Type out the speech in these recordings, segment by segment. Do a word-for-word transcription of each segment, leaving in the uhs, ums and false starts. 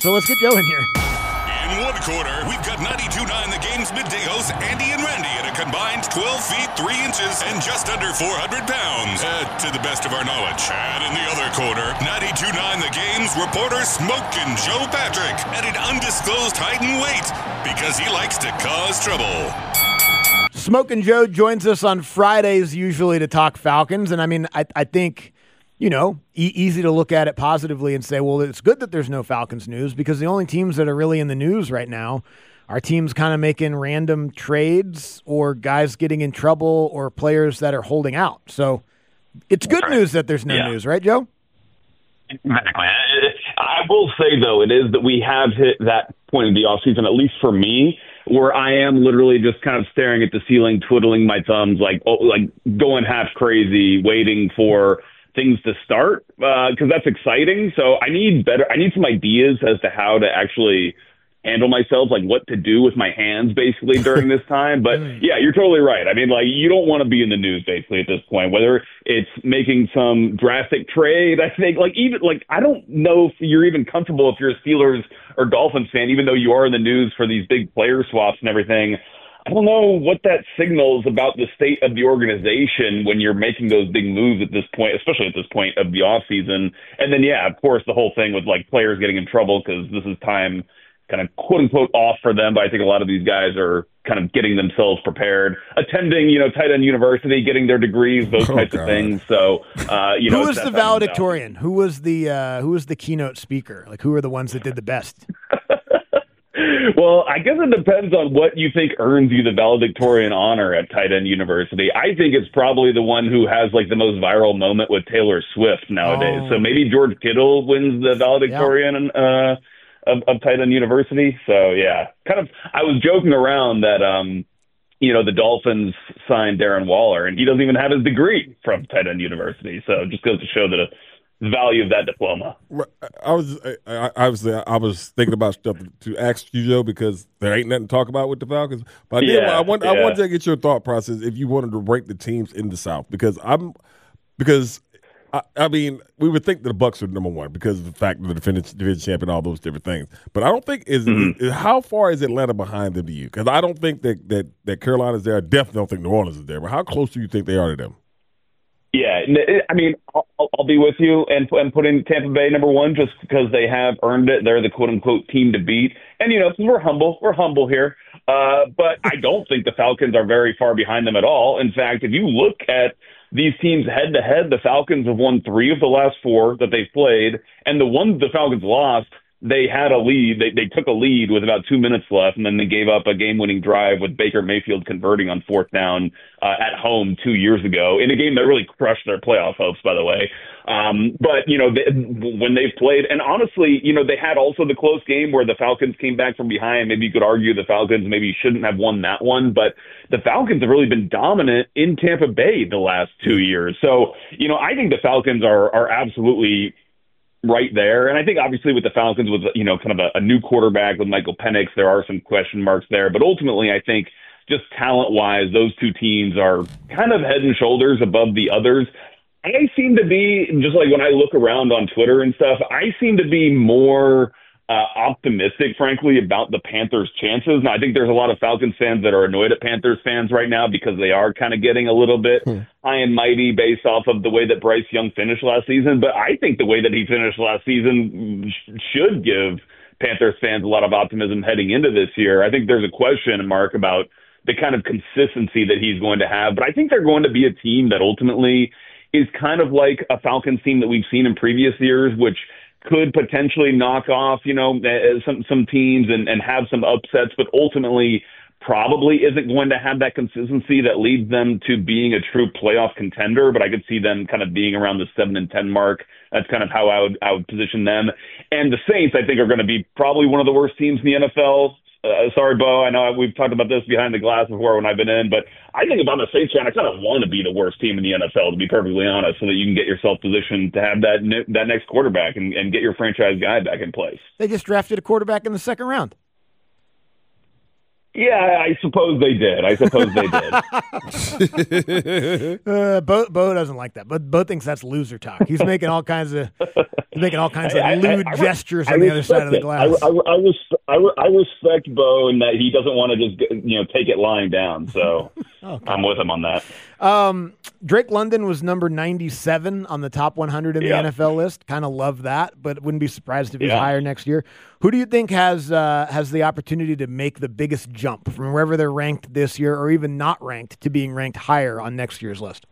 So let's get Joe in here. In one corner, we've got ninety-two point nine The Game's midday hosts Andy and Randy at a combined twelve feet, three inches and just under four hundred pounds, uh, to the best of our knowledge. And in the other corner, ninety-two point nine The Game's reporter Smokin' Joe Patrick at an undisclosed height and weight because he likes to cause trouble. Smokin' Joe joins us on Fridays usually to talk Falcons, and I mean, I, I think, you know, e- easy to look at it positively and say, well, it's good that there's no Falcons news because the only teams that are really in the news right now are teams kind of making random trades or guys getting in trouble or players that are holding out. So it's good right. news that there's no yeah. news, right, Joe? Exactly. I will say, though, it is that we have hit that point of the offseason, at least for me, where I am literally just kind of staring at the ceiling, twiddling my thumbs, like oh, like going half crazy, waiting for things to start, because uh, that's exciting. So I need better, I need some ideas as to how to actually handle myself, like what to do with my hands basically during this time. But yeah, you're totally right. I mean, like you don't want to be in the news basically at this point, whether it's making some drastic trade. I think like even like, I don't know if you're even comfortable if you're a Steelers or Dolphins fan, even though you are in the news for these big player swaps and everything. I don't know what that signals about the state of the organization when you're making those big moves at this point, especially at this point of the offseason. And then, yeah, of course, the whole thing with like players getting in trouble because this is time kind of quote unquote off for them. But I think a lot of these guys are kind of getting themselves prepared, attending, you know, tight end university, getting their degrees, those oh, types God. of things. So, uh, you who know, was the valedictorian? Who was the uh, who was the keynote speaker? Like, who are the ones that did the best? Well, I guess it depends on what you think earns you the valedictorian honor at tight end university. I think it's probably the one who has like the most viral moment with Taylor Swift nowadays. Oh. So maybe George Kittle wins the valedictorian yeah. uh, of, of tight end university. So yeah, kind of. I was joking around that um, you know the Dolphins signed Darren Waller, and he doesn't even have his degree from tight end university. So it just goes to show that. A, The value of that diploma. I was I, obviously I was thinking about stuff to ask you, Joe, because there ain't nothing to talk about with the Falcons. But I did. Yeah, I want. Yeah. I wanted to get your thought process if you wanted to rank the teams in the South, because I'm because I, I mean we would think that the Bucs are number one because of the fact that the defending division champion, all those different things. But I don't think is, mm-hmm. is how far is Atlanta behind them to you? Because I don't think that that that Carolina's there. I definitely don't think New Orleans is there. But how close do you think they are to them? Yeah, I mean, I'll, I'll be with you and, and put in Tampa Bay number one just because they have earned it. They're the quote-unquote team to beat. And, you know, we're humble. We're humble here. Uh, but I don't think the Falcons are very far behind them at all. In fact, if you look at these teams head-to-head, the Falcons have won three of the last four that they've played. And the ones the Falcons lost, they had a lead. They they took a lead with about two minutes left, and then they gave up a game-winning drive with Baker Mayfield converting on fourth down uh, at home two years ago in a game that really crushed their playoff hopes, by the way. Um, but, you know, they, when they've played, and honestly, you know, they had also the close game where the Falcons came back from behind. Maybe you could argue the Falcons maybe shouldn't have won that one, but the Falcons have really been dominant in Tampa Bay the last two years. So, you know, I think the Falcons are are absolutely right there. And I think obviously with the Falcons, with, you know, kind of a, a new quarterback with Michael Penix, there are some question marks there. But ultimately, I think just talent-wise, those two teams are kind of head and shoulders above the others. I seem to be, just like when I look around on Twitter and stuff, I seem to be more uh, optimistic, frankly, about the Panthers' chances. Now, I think there's a lot of Falcons fans that are annoyed at Panthers fans right now because they are kind of getting a little bit hmm. high and mighty based off of the way that Bryce Young finished last season. But I think the way that he finished last season sh- should give Panthers fans a lot of optimism heading into this year. I think there's a question mark about the kind of consistency that he's going to have. But I think they're going to be a team that ultimately is kind of like a Falcons team that we've seen in previous years, which could potentially knock off, you know, some some teams and, and have some upsets, but ultimately probably isn't going to have that consistency that leads them to being a true playoff contender. But I could see them kind of being around the seven and ten mark. That's kind of how I would I would position them. And the Saints, I think, are going to be probably one of the worst teams in the N F L. Uh, sorry, Bo, I know we've talked about this behind the glass before when I've been in, but I think if I'm a Saints fan, I kind of want to be the worst team in the N F L, to be perfectly honest, so that you can get yourself positioned to have that that next quarterback and, and get your franchise guy back in place. They just drafted a quarterback in the second round. Yeah, I suppose they did. I suppose they did. uh, Bo, Bo doesn't like that. But Bo thinks that's loser talk. He's making all kinds of he's making all kinds of I, lewd I, I, gestures I, on I the other side of the glass. I, I, I, resp- I, I respect Bo in that he doesn't want to just you know take it lying down. So okay. I'm with him on that. Um, Drake London was number ninety-seven on the top one hundred in the yeah. N F L list. Kind of love that, but wouldn't be surprised if he's yeah. higher next year. Who do you think has uh, has the opportunity to make the biggest jump from wherever they're ranked this year, or even not ranked, to being ranked higher on next year's list?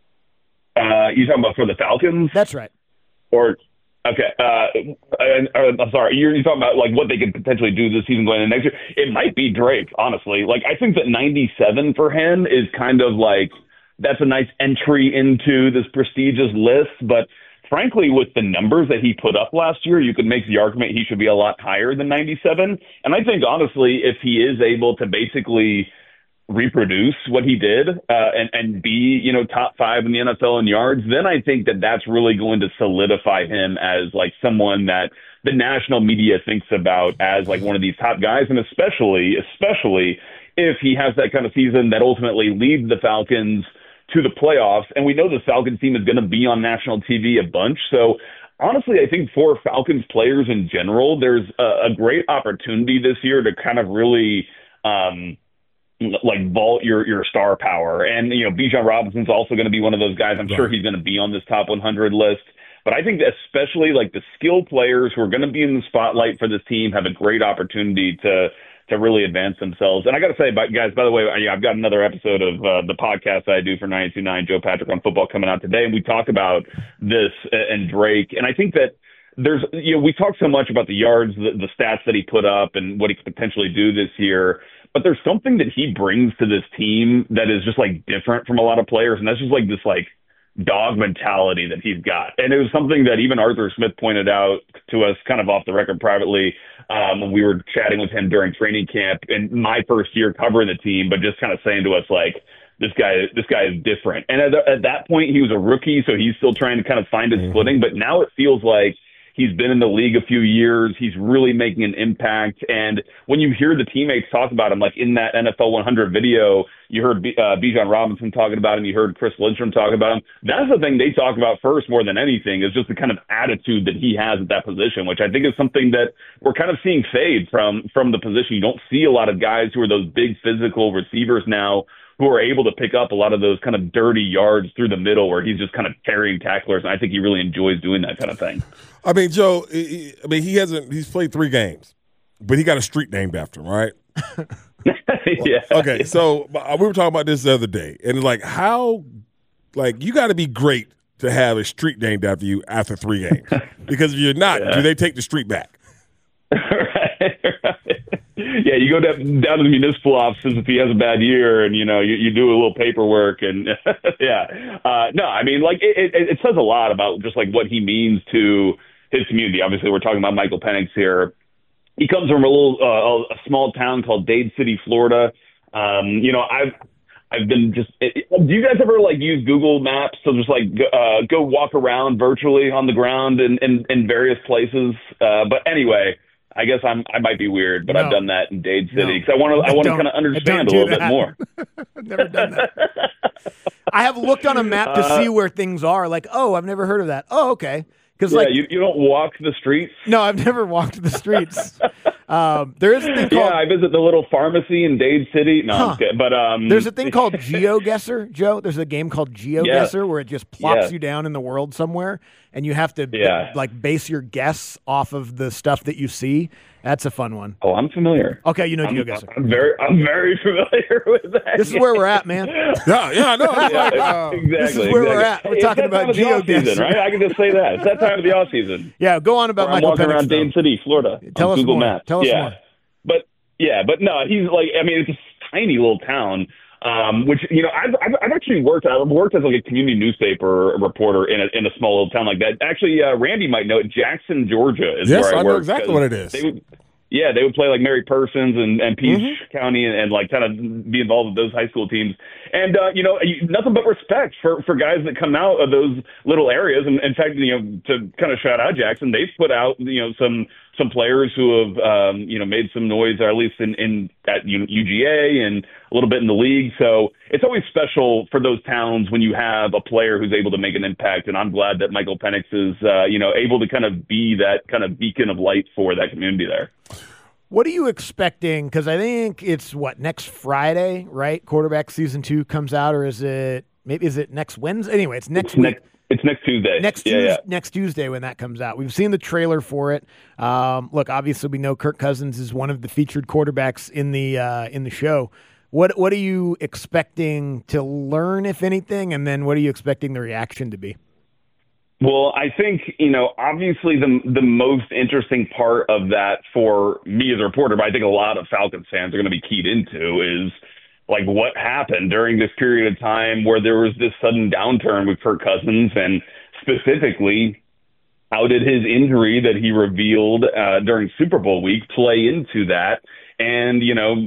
Uh, you talking about for the Falcons? That's right. Or okay, uh, I, I'm sorry. You're, you're talking about like what they could potentially do this season going into next year. It might be Drake, honestly. Like I think that ninety-seven for him is kind of like. That's a nice entry into this prestigious list. But frankly, with the numbers that he put up last year, you could make the argument he should be a lot higher than ninety-seven. And I think, honestly, if he is able to basically reproduce what he did uh, and, and be, you know, top five in the N F L in yards, then I think that that's really going to solidify him as like someone that the national media thinks about as like one of these top guys. And especially, especially if he has that kind of season that ultimately leads the Falcons to the playoffs, and we know the Falcons team is going to be on national T V a bunch. So honestly, I think for Falcons players in general, there's a, a great opportunity this year to kind of really um, like vault your, your star power. And, you know, Bijan Robinson's also going to be one of those guys. I'm right. sure he's going to be on this top one hundred list. But I think that especially like the skilled players who are going to be in the spotlight for this team have a great opportunity to to really advance themselves. And I got to say, guys, by the way, I've got another episode of uh, the podcast that I do for ninety-two point nine Joe Patrick on Football coming out today. And we talk about this and Drake. And I think that there's, you know, we talk so much about the yards, the, the stats that he put up and what he could potentially do this year. But there's something that he brings to this team that is just like different from a lot of players. And that's just like this like dog mentality that he's got. And it was something that even Arthur Smith pointed out to us kind of off the record privately um, when we were chatting with him during training camp in my first year covering the team, but just kind of saying to us like, this guy, this guy is different. And at, at that point he was a rookie, so he's still trying to kind of find his mm-hmm. footing, but now it feels like he's been in the league a few years. He's really making an impact. And when you hear the teammates talk about him, like in that N F L one hundred video, you heard B- uh, Bijan Robinson talking about him. You heard Chris Lindstrom talk about him. That's the thing they talk about first more than anything is just the kind of attitude that he has at that position, which I think is something that we're kind of seeing fade from, from the position. You don't see a lot of guys who are those big physical receivers now who are able to pick up a lot of those kind of dirty yards through the middle where he's just kind of carrying tacklers. And I think he really enjoys doing that kind of thing. I mean, Joe, he, I mean, he hasn't, he's played three games, but he got a street named after him, right? yeah. Okay. Yeah. So we were talking about this the other day and like how, like you got to be great to have a street named after you after three games because if you're not, yeah. do they take the street back? right, right. Yeah, you go down, down to the municipal offices if he has a bad year, and you know you, you do a little paperwork, and yeah, uh, no, I mean like it, it, it says a lot about just like what he means to his community. Obviously, we're talking about Michael Penix here. He comes from a little uh, a small town called Dade City, Florida. Um, you know, I've I've been just. It, do you guys ever like use Google Maps to just like uh, go walk around virtually on the ground in in, in various places? Uh, but anyway. I guess I'm. I might be weird, but no. I've done that in Dade City because no. I want to. I want to kind of understand a little bit more. I've never done that. I have looked on a map to uh, see where things are. Like, oh, I've never heard of that. Oh, okay. Because yeah, like you, you don't walk the streets. No, I've never walked the streets. um, there is a thing called. Yeah, I visit the little pharmacy in Dade City. No, huh. I'm kidding, but um, there's a thing called GeoGuessr, Joe. There's a game called GeoGuessr yeah. where it just plops yeah. you down in the world somewhere, and you have to yeah. b- like base your guess off of the stuff that you see. That's a fun one. Oh, I'm familiar. Okay, you know I'm, GeoGuessr. I'm very, I'm very familiar with that. This is where we're at, man. yeah, yeah, no, yeah, like, uh, exactly. This is where exactly. we're at. We're it's talking about GeoGuessr, right? I can just say that. It's that time of the off season. Yeah, go on about Where Michael I'm walking Penix, around though. Dade City, Florida. Tell on us Google more. Maps. Tell us yeah. more. But yeah, but no, he's like. I mean, it's a tiny little town. Um, which, you know, I've, I've, I've actually worked, I've worked as like a community newspaper reporter in a, in a small little town like that. Actually, uh, Randy might know it. Jackson, Georgia is yes, where I, I work. know exactly what it is. They would, yeah, they would play like Mary Persons and, and Peach mm-hmm. County and, and like kind of be involved with those high school teams. And, uh, you know, nothing but respect for, for guys that come out of those little areas. And in fact, you know, to kind of shout out Jackson, they've put out, you know, some some players who have, um, you know, made some noise, or at least in, in at U G A and a little bit in the league. So it's always special for those towns when you have a player who's able to make an impact. And I'm glad that Michael Penix is, uh, you know, able to kind of be that kind of beacon of light for that community there. What are you expecting? Because I think it's, what, next Friday, right? Quarterback season two comes out, or is it maybe is it next Wednesday? Anyway, it's next it's week. Next, it's next Tuesday. Next, yeah, Tuesday, yeah. next Tuesday when that comes out. We've seen the trailer for it. Um, look, obviously we know Kirk Cousins is one of the featured quarterbacks in the uh, in the show. What what are you expecting to learn, if anything, and then what are you expecting the reaction to be? Well, I think, you know, obviously the the most interesting part of that for me as a reporter, but I think a lot of Falcons fans are going to be keyed into, is like what happened during this period of time where there was this sudden downturn with Kirk Cousins, and specifically how did his injury that he revealed uh, during Super Bowl week play into that? And, you know,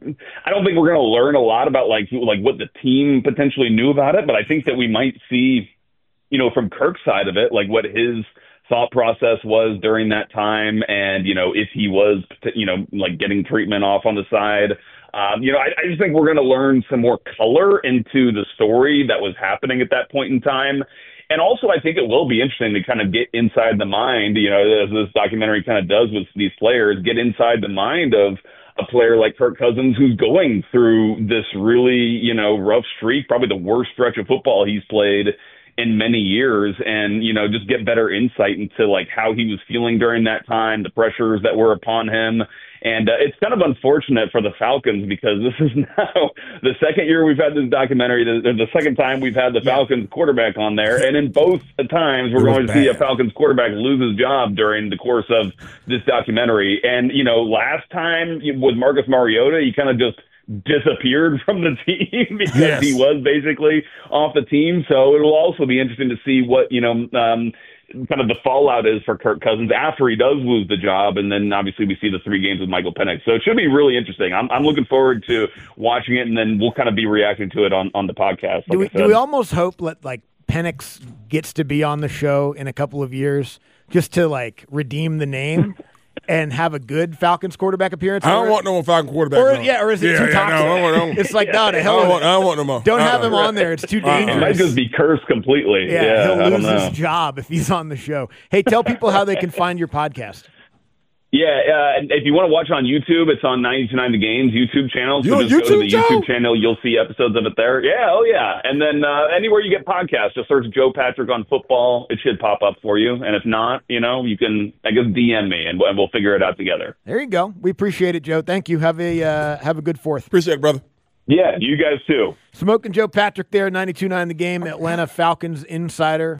I don't think we're going to learn a lot about like like what the team potentially knew about it, but I think that we might see, you know, from Kirk's side of it, like what his thought process was during that time. And, you know, if he was, you know, like getting treatment off on the side, um, you know, I, I just think we're going to learn some more color into the story that was happening at that point in time. And also, I think it will be interesting to kind of get inside the mind, you know, as this documentary kind of does with these players, get inside the mind of a player like Kirk Cousins, who's going through this really, you know, rough streak, probably the worst stretch of football he's played in many years, and, you know, just get better insight into like how he was feeling during that time, the pressures that were upon him. And uh, it's kind of unfortunate for the Falcons, because this is now the second year we've had this documentary, the, the second time we've had the Falcons quarterback on there. And in both times, we're going to see a Falcons quarterback lose his job during the course of this documentary. And, you know, last time with Marcus Mariota, he kind of just disappeared from the team because yes. he was basically off the team. So it'll also be interesting to see what, you know, um, kind of the fallout is for Kirk Cousins after he does lose the job. And then obviously we see the three games with Michael Penix. So it should be really interesting. I'm, I'm looking forward to watching it, and then we'll kind of be reacting to it on, on the podcast. Like do, we, do we almost hope that like Penix gets to be on the show in a couple of years just to like redeem the name? And have a good Falcons quarterback appearance? I don't or, want no more Falcons quarterback. Or, no. Yeah, or is it yeah, too yeah, toxic? No, I don't want, it's like, no, to hell I don't, with want, it. I don't want no more. Don't uh-uh. have him on there. It's too dangerous. He might just be cursed completely. Yeah, yeah he'll I lose don't know. his job if he's on the show. Hey, tell people how they can find your podcast. Yeah, uh, if you want to watch on YouTube, it's on ninety-two point nine The Game's YouTube channel. So Yo, just YouTube go to the Joe? YouTube channel. You'll see episodes of it there. Yeah, oh yeah. And then uh, anywhere you get podcasts, just search Joe Patrick on football. It should pop up for you. And if not, you know, you can, I guess, D M me, and, and we'll figure it out together. There you go. We appreciate it, Joe. Thank you. Have a uh, have a good fourth. Appreciate it, brother. Yeah, you guys too. Smoking Joe Patrick there, ninety-two point nine The Game, Atlanta Falcons insider.